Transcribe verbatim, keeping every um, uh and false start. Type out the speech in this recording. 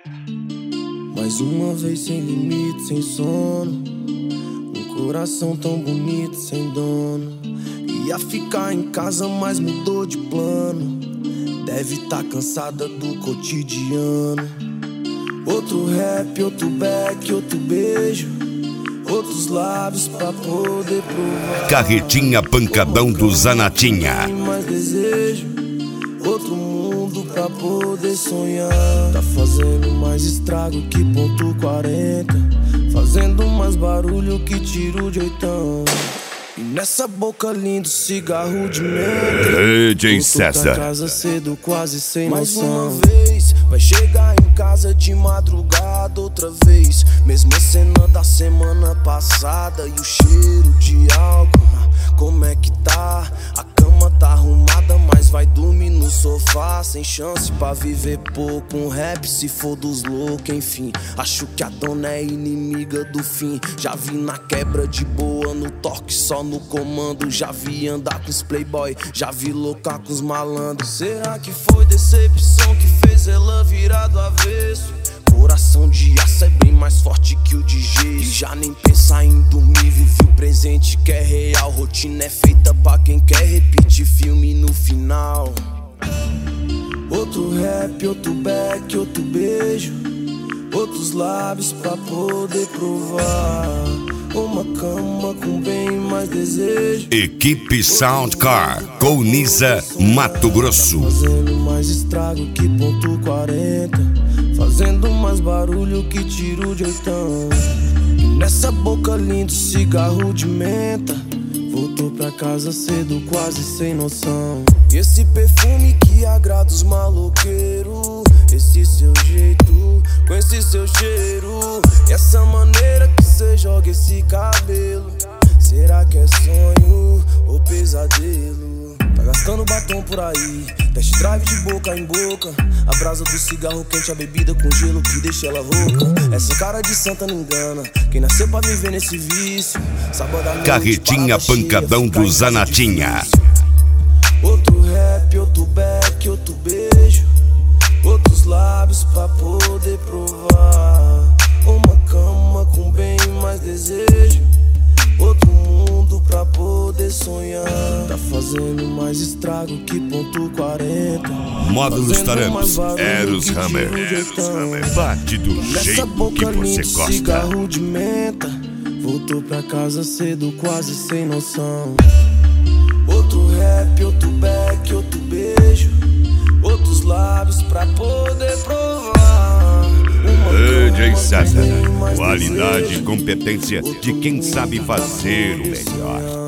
Mais uma vez sem limite, sem sono. Um coração tão bonito, sem dono. Ia ficar em casa, mas mudou de plano. Deve tá cansada do cotidiano. Outro rap, outro back, outro beijo. Outros lábios pra poder provar. Carretinha Pancadão do Zanatinha. Mais desejo, outro mundo pra poder sonhar. Tá fazendo mais estrago que ponto quarenta. Fazendo mais barulho que tiro de oitão. E nessa boca lindo, cigarro de menta. D J César. Pra casa cedo, quase sem noção. Mais uma vez, vai chegar em casa de madrugada outra vez. Mesma cena da semana passada. E o cheiro de álcool, como é que tá? A cama tá arrumada, mas vai dormir no sofá. Sem chance pra viver pouco. Um rap se for dos loucos, enfim. Acho que a dona é inimiga do fim. Já vi na quebra de boa, no toque só no comando. Já vi andar com os playboy, já vi loucar com os malandros. Será que foi decepção que fez ela virar do avesso? Coração de aço é bem mais forte que o de gesso. E já nem pensar em dormir, vive o presente que é real. Rotina é feita pra quem quer repetir filme no final. Outro rap, outro back, outro beijo. Outros lábios pra poder provar. Uma cama com bem mais desejo. Equipe Soundcar, Colniza, Mato Grosso. Fazendo mais estrago que ponto quarenta. Fazendo mais barulho que tiro de oitão. E nessa boca lindo, cigarro de menta. Voltou pra casa cedo, quase sem noção. E esse perfume que agrada os maloqueiros. Esse seu jeito, com esse seu cheiro. E essa maneira que cê joga esse cabelo. Será que é sonho ou pesadelo? Tá gastando batom por aí, test drive de boca em boca. A brasa do cigarro quente, a bebida com gelo que deixa ela rouca. Essa cara de santa não engana, quem nasceu pra viver nesse vício. Sábado à noite, Carretinha Pancadão do Zanatinha. Outro rap, outro back, outro beijo. Outros lábios pra poder provar. Uma cama com bem mais desejo. Outro mundo pra poder sonhar. Tá fazendo mais estrago que ponto quarenta. Módulos Tarampos, Eros Hammer. Eros Hammer. Bate do jeito que você gosta. Cigarro de menta. Voltou pra casa cedo, quase sem noção. Outro rap, outro back, outro beijo. Outros lábios pra poder provar. D J César, qualidade e competência de quem sabe fazer o melhor.